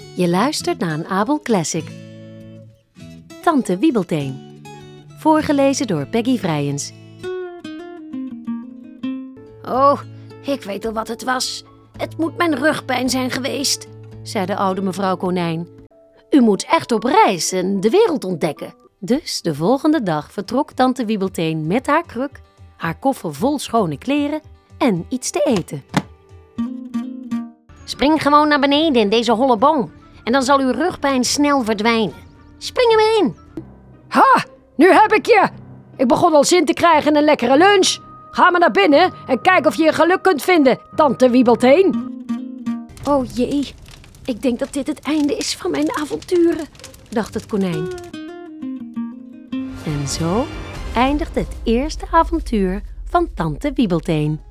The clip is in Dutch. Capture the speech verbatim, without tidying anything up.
Je luistert naar een Abel Classic. Tante Wiebelteen. Voorgelezen door Peggy Vrijens. Oh, ik weet al wat het was. Het moet mijn rugpijn zijn geweest, zei de oude mevrouw Konijn. U moet echt op reis en de wereld ontdekken. Dus de volgende dag vertrok tante Wiebelteen met haar kruk, haar koffer vol schone kleren en iets te eten. Spring gewoon naar beneden in deze holle boom en dan zal uw rugpijn snel verdwijnen. Spring er maar in. Ha, nu heb ik je! Ik begon al zin te krijgen in een lekkere lunch. Ga maar naar binnen en kijk of je je geluk kunt vinden, tante Wiebelteen. Oh jee, ik denk dat dit het einde is van mijn avonturen, dacht het konijn. En zo eindigt het eerste avontuur van tante Wiebelteen.